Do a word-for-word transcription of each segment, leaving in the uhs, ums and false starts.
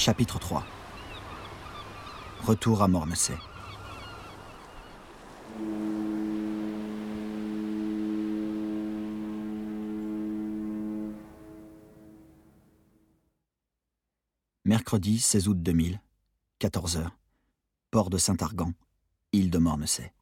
Chapitre trois. Retour à Mornessey. Mercredi seize août deux mille, quatorze heures, port de Saint-Argan, île de Mornessey.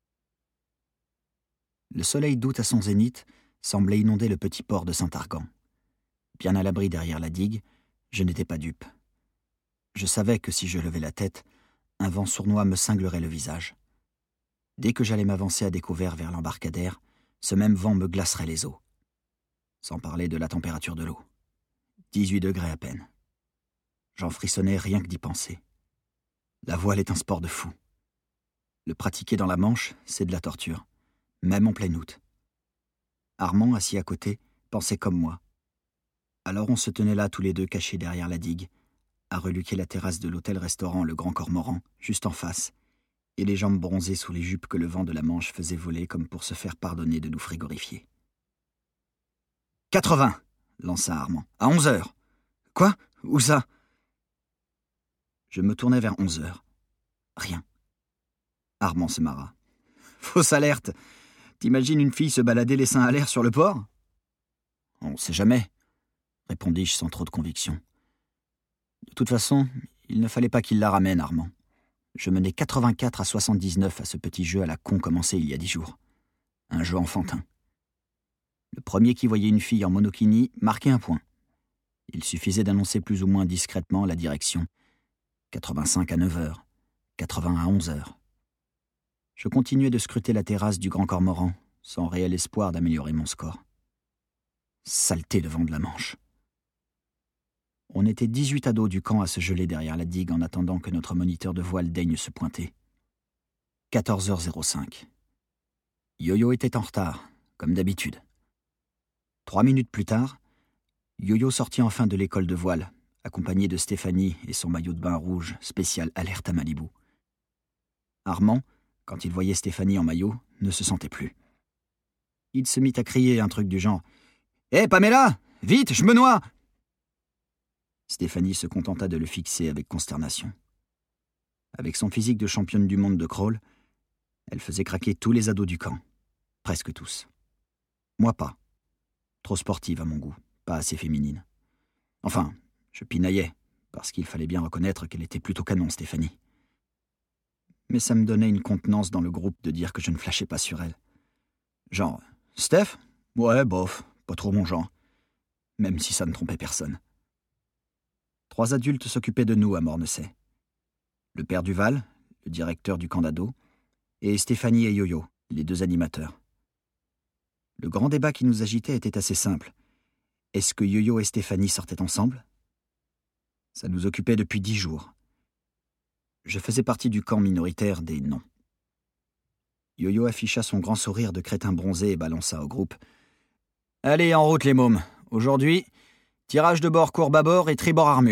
Le soleil d'août à son zénith semblait inonder le petit port de Saint-Argan. Bien à l'abri derrière la digue, je n'étais pas dupe. Je savais que si je levais la tête, un vent sournois me cinglerait le visage. Dès que j'allais m'avancer à découvert vers l'embarcadère, ce même vent me glacerait les os. Sans parler de la température de l'eau. dix-huit degrés à peine. J'en frissonnais rien que d'y penser. La voile est un sport de fou. Le pratiquer dans la Manche, c'est de la torture, même en plein août. Armand, assis à côté, pensait comme moi. Alors on se tenait là tous les deux cachés derrière la digue, à reluquer la terrasse de l'hôtel-restaurant Le Grand Cormoran, juste en face, et les jambes bronzées sous les jupes que le vent de la Manche faisait voler comme pour se faire pardonner de nous frigorifier. « quatre-vingts !» lança Armand. « À onze heures !»« Quoi ? Où ça ?» Je me tournai vers onze heures. Rien. Armand se marra. « Fausse alerte ! T'imagines une fille se balader les seins à l'air sur le port ?»« On sait jamais, » répondis-je sans trop de conviction. De toute façon, il ne fallait pas qu'il la ramène, Armand. Je menais quatre-vingt-quatre à soixante-dix-neuf à ce petit jeu à la con commencé il y a dix jours. Un jeu enfantin. Le premier qui voyait une fille en monokini marquait un point. Il suffisait d'annoncer plus ou moins discrètement la direction. quatre-vingt-cinq à neuf heures, quatre-vingts à onze heures. Je continuais de scruter la terrasse du Grand Cormoran, sans réel espoir d'améliorer mon score. Saleté de vent de la Manche. On était dix-huit ados du camp à se geler derrière la digue en attendant que notre moniteur de voile daigne se pointer. quatorze heures cinq. Yo-Yo était en retard, comme d'habitude. Trois minutes plus tard, Yo-Yo sortit enfin de l'école de voile, accompagné de Stéphanie et son maillot de bain rouge spécial alerte à Malibu. Armand, quand il voyait Stéphanie en maillot, ne se sentait plus. Il se mit à crier un truc du genre « Hé, hey, Pamela, vite, je me noie !» Stéphanie se contenta de le fixer avec consternation. Avec son physique de championne du monde de crawl, elle faisait craquer tous les ados du camp. Presque tous. Moi pas. Trop sportive à mon goût, pas assez féminine. Enfin, je pinaillais, parce qu'il fallait bien reconnaître qu'elle était plutôt canon, Stéphanie. Mais ça me donnait une contenance dans le groupe de dire que je ne flashais pas sur elle. Genre, Steph ? Ouais, bof, pas trop mon genre. Même si ça ne trompait personne. Trois adultes s'occupaient de nous à Mornessey. Le père Duval, le directeur du camp d'ado, et Stéphanie et Yo-Yo, les deux animateurs. Le grand débat qui nous agitait était assez simple. Est-ce que Yo-Yo et Stéphanie sortaient ensemble ? Ça nous occupait depuis dix jours. Je faisais partie du camp minoritaire des non. Yo-Yo afficha son grand sourire de crétin bronzé et balança au groupe. « Allez, en route les mômes. Aujourd'hui, tirage de bord courbe à bord et tribord armure. »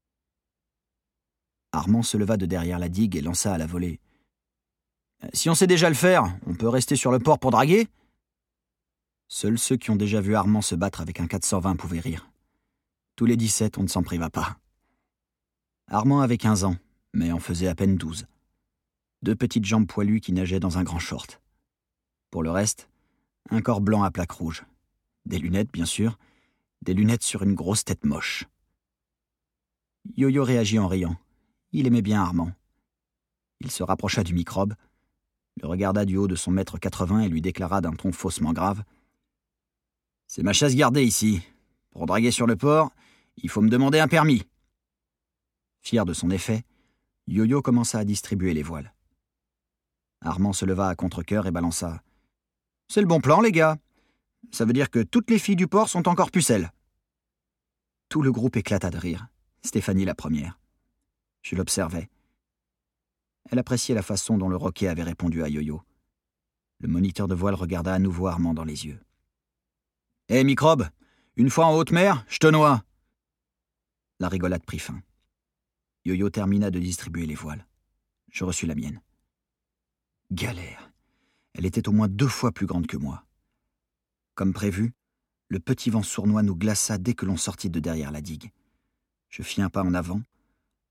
Armand se leva de derrière la digue et lança à la volée. « Si on sait déjà le faire, on peut rester sur le port pour draguer ?» Seuls ceux qui ont déjà vu Armand se battre avec un quatre cent vingt pouvaient rire. Tous les dix-sept, on ne s'en priva pas. Armand avait quinze ans, mais en faisait à peine douze. Deux petites jambes poilues qui nageaient dans un grand short. Pour le reste, un corps blanc à plaques rouges. Des lunettes, bien sûr, des lunettes sur une grosse tête moche. Yo-Yo réagit en riant. Il aimait bien Armand. Il se rapprocha du microbe, le regarda du haut de son mètre quatre-vingts et lui déclara d'un ton faussement grave. « C'est ma chasse gardée ici. Pour draguer sur le port, il faut me demander un permis. » Fier de son effet, Yo-Yo commença à distribuer les voiles. Armand se leva à contre-cœur et balança. « C'est le bon plan, les gars. Ça veut dire que toutes les filles du port sont encore pucelles. » Tout le groupe éclata de rire, Stéphanie la première. Je l'observais. Elle appréciait la façon dont le roquet avait répondu à Yo-Yo. Le moniteur de voile regarda à nouveau Armand dans les yeux. « Hé, hey, microbe, une fois en haute mer, je te noie !» La rigolade prit fin. Yo-Yo termina de distribuer les voiles. Je reçus la mienne. Galère. Elle était au moins deux fois plus grande que moi. Comme prévu, le petit vent sournois nous glaça dès que l'on sortit de derrière la digue. Je fis un pas en avant,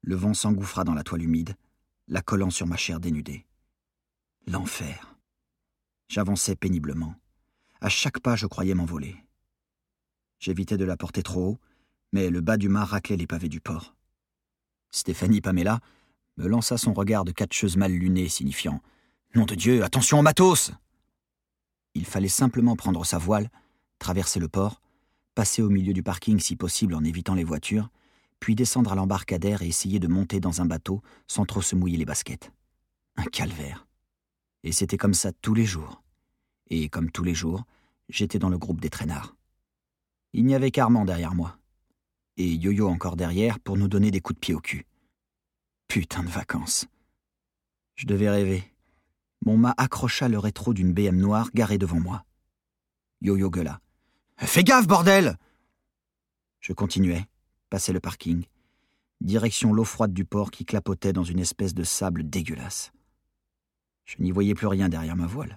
Le vent s'engouffra dans la toile humide, la collant sur ma chair dénudée. L'enfer. J'avançais péniblement. À chaque pas, je croyais m'envoler. J'évitais de la porter trop haut, mais le bas du mât raclait les pavés du port. Stéphanie Pamela me lança son regard de catcheuse mal lunée, signifiant « Nom de Dieu, attention au matos !» Il fallait simplement prendre sa voile, traverser le port, passer au milieu du parking si possible en évitant les voitures, puis descendre à l'embarcadère et essayer de monter dans un bateau sans trop se mouiller les baskets. Un calvaire. Et c'était comme ça tous les jours. Et comme tous les jours, j'étais dans le groupe des traînards. Il n'y avait qu'Armand derrière moi. Et Yo-Yo encore derrière pour nous donner des coups de pied au cul. Putain de vacances. Je devais rêver. Mon mât accrocha le rétro d'une B M noire garée devant moi. Yo-Yo gueula. « Fais gaffe, bordel !» Je continuais, passais le parking, direction l'eau froide du port qui clapotait dans une espèce de sable dégueulasse. Je n'y voyais plus rien derrière ma voile.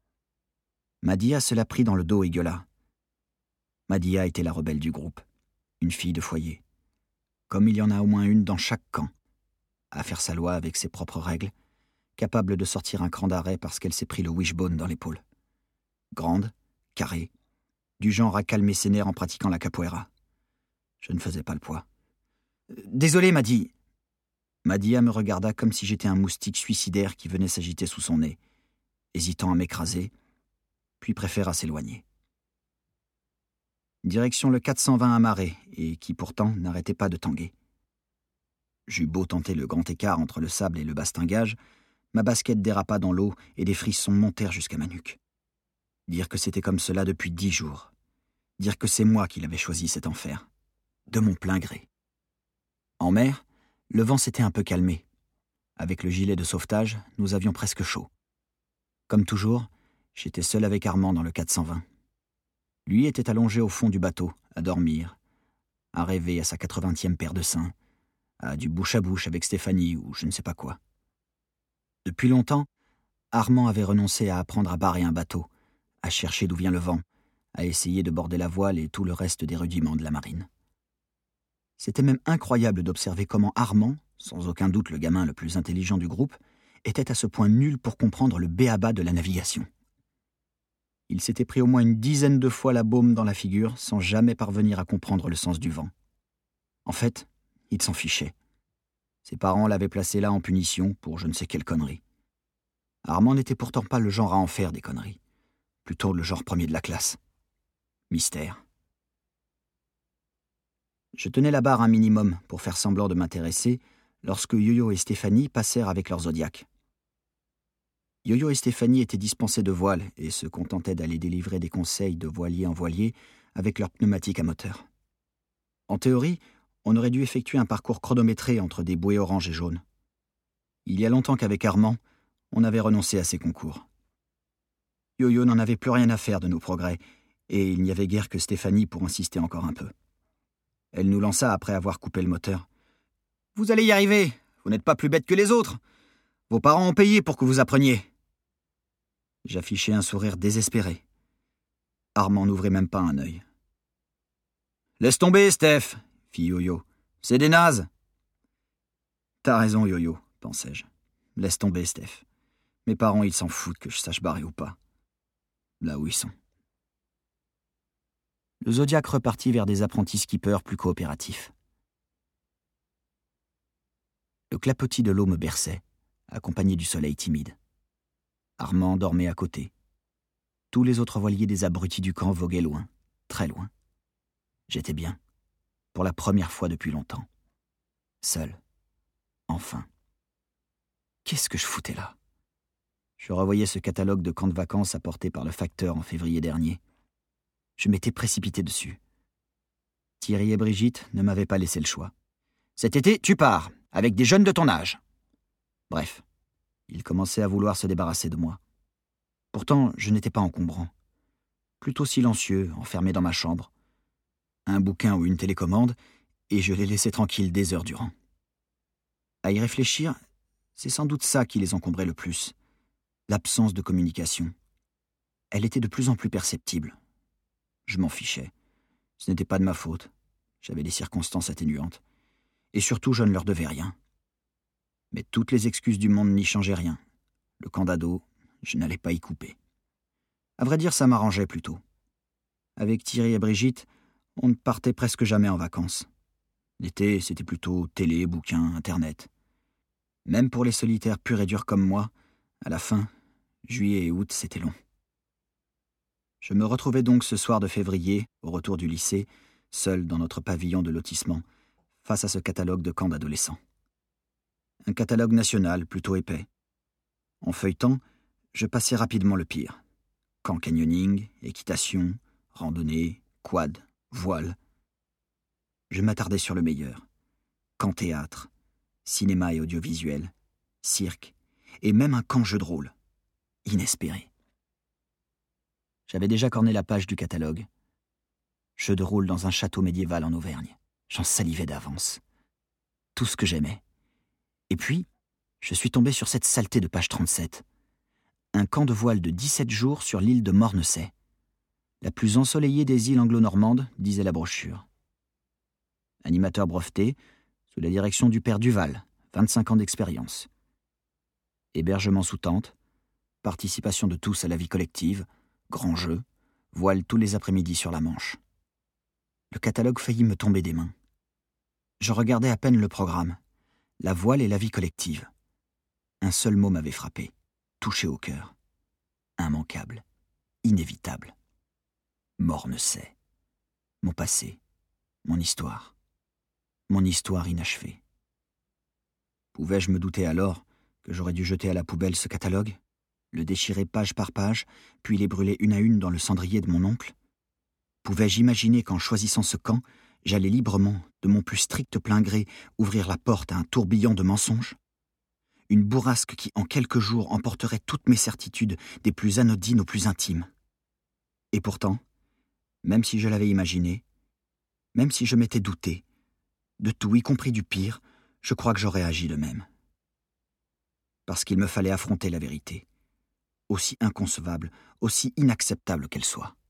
Madia se la prit dans le dos et gueula. Madia était la rebelle du groupe, une fille de foyer. Comme il y en a au moins une dans chaque camp, à faire sa loi avec ses propres règles, capable de sortir un cran d'arrêt parce qu'elle s'est pris le wishbone dans l'épaule. Grande, carrée, du genre à calmer ses nerfs en pratiquant la capoeira. Je ne faisais pas le poids. « Désolé, Madi. » Madia me regarda comme si j'étais un moustique suicidaire qui venait s'agiter sous son nez, hésitant à m'écraser, puis préféra s'éloigner. Direction le quatre cent vingt amarré, et qui pourtant n'arrêtait pas de tanguer. J'eus beau tenter le grand écart entre le sable et le bastingage, ma basket dérapa dans l'eau et des frissons montèrent jusqu'à ma nuque. Dire que c'était comme cela depuis dix jours. Dire que c'est moi qui l'avais choisi cet enfer. De mon plein gré. En mer, le vent s'était un peu calmé. Avec le gilet de sauvetage, nous avions presque chaud. Comme toujours, j'étais seul avec Armand dans le quatre cent vingt. Lui était allongé au fond du bateau, à dormir, à rêver à sa quatre-vingtième paire de seins, à du bouche à bouche avec Stéphanie ou je ne sais pas quoi. Depuis longtemps, Armand avait renoncé à apprendre à barrer un bateau, à chercher d'où vient le vent, à essayer de border la voile et tout le reste des rudiments de la marine. C'était même incroyable d'observer comment Armand, sans aucun doute le gamin le plus intelligent du groupe, était à ce point nul pour comprendre le b.a.-ba de la navigation. Il s'était pris au moins une dizaine de fois la baume dans la figure sans jamais parvenir à comprendre le sens du vent. En fait, il s'en fichait. Ses parents l'avaient placé là en punition pour je ne sais quelle connerie. Armand n'était pourtant pas le genre à en faire des conneries. Plutôt le genre premier de la classe. Mystère. Je tenais la barre un minimum pour faire semblant de m'intéresser lorsque Yo-Yo et Stéphanie passèrent avec leur Zodiac. Yo-Yo et Stéphanie étaient dispensés de voile et se contentaient d'aller délivrer des conseils de voilier en voilier avec leur pneumatique à moteur. En théorie, on aurait dû effectuer un parcours chronométré entre des bouées orange et jaune. Il y a longtemps qu'avec Armand, on avait renoncé à ces concours. Yo-Yo n'en avait plus rien à faire de nos progrès, et il n'y avait guère que Stéphanie pour insister encore un peu. Elle nous lança après avoir coupé le moteur. « Vous allez y arriver, vous n'êtes pas plus bêtes que les autres. Vos parents ont payé pour que vous appreniez. » J'affichais un sourire désespéré. Armand n'ouvrait même pas un œil. « Laisse tomber, Steph !» fit Yo-Yo. « C'est des nazes !»« T'as raison, Yo-Yo, pensai-je. Laisse tomber, Steph. Mes parents, ils s'en foutent que je sache barrer ou pas. Là où ils sont. » Le Zodiac repartit vers des apprentis skippers plus coopératifs. Le clapotis de l'eau me berçait, accompagné du soleil timide. Armand dormait à côté. Tous les autres voiliers des abrutis du camp voguaient loin, très loin. J'étais bien, pour la première fois depuis longtemps. Seul. Enfin. Qu'est-ce que je foutais là ? Je revoyais ce catalogue de camps de vacances apporté par le facteur en février dernier. Je m'étais précipité dessus. Thierry et Brigitte ne m'avaient pas laissé le choix. « Cet été, tu pars, avec des jeunes de ton âge. » Bref, ils commençaient à vouloir se débarrasser de moi. Pourtant, je n'étais pas encombrant. Plutôt silencieux, enfermé dans ma chambre. Un bouquin ou une télécommande, et je les laissais tranquilles des heures durant. À y réfléchir, c'est sans doute ça qui les encombrait le plus. L'absence de communication. Elle était de plus en plus perceptible. Je m'en fichais. Ce n'était pas de ma faute. J'avais des circonstances atténuantes. et surtout je ne leur devais rien. Mais toutes les excuses du monde n'y changeaient rien. Le camp d'ado, je n'allais pas y couper. À vrai dire, ça m'arrangeait plutôt. Avec Thierry et Brigitte, on ne partait presque jamais en vacances. L'été, c'était plutôt télé, bouquins, internet. Même pour les solitaires purs et durs comme moi, à la fin, juillet et août, c'était long. Je me retrouvais donc ce soir de février, au retour du lycée, seul dans notre pavillon de lotissement, face à ce catalogue de camps d'adolescents. Un catalogue national plutôt épais. En feuilletant, je passais rapidement le pire. Camp canyoning, équitation, randonnée, quad, voile. Je m'attardais sur le meilleur. Camp théâtre, cinéma et audiovisuel, cirque, et même un camp jeu de rôle. Inespéré. J'avais déjà corné la page du catalogue. Jeu de rôle dans un château médiéval en Auvergne. J'en salivais d'avance. Tout ce que j'aimais. Et puis, je suis tombé sur cette saleté de page trente-sept. Un camp de voile de dix-sept jours sur l'île de Mornessay. La plus ensoleillée des îles anglo-normandes, disait la brochure. Animateur breveté, sous la direction du père Duval, vingt-cinq ans d'expérience. Hébergement sous tente, participation de tous à la vie collective, grand jeu, voile tous les après-midi sur la Manche. Le catalogue faillit me tomber des mains. Je regardais à peine le programme. La voile et la vie collective. Un seul mot m'avait frappé, touché au cœur. Immanquable, inévitable. Mornessay. Mon passé, mon histoire. Mon histoire inachevée. Pouvais-je me douter alors que j'aurais dû jeter à la poubelle ce catalogue, le déchirer page par page, puis les brûler une à une dans le cendrier de mon oncle? Pouvais-je imaginer qu'en choisissant ce camp, j'allais librement, de mon plus strict plein gré, ouvrir la porte à un tourbillon de mensonges? Une bourrasque qui, en quelques jours, emporterait toutes mes certitudes, des plus anodines aux plus intimes. Et pourtant, même si je l'avais imaginé, même si je m'étais douté, de tout, y compris du pire, je crois que j'aurais agi de même. Parce qu'il me fallait affronter la vérité, aussi inconcevable, aussi inacceptable qu'elle soit.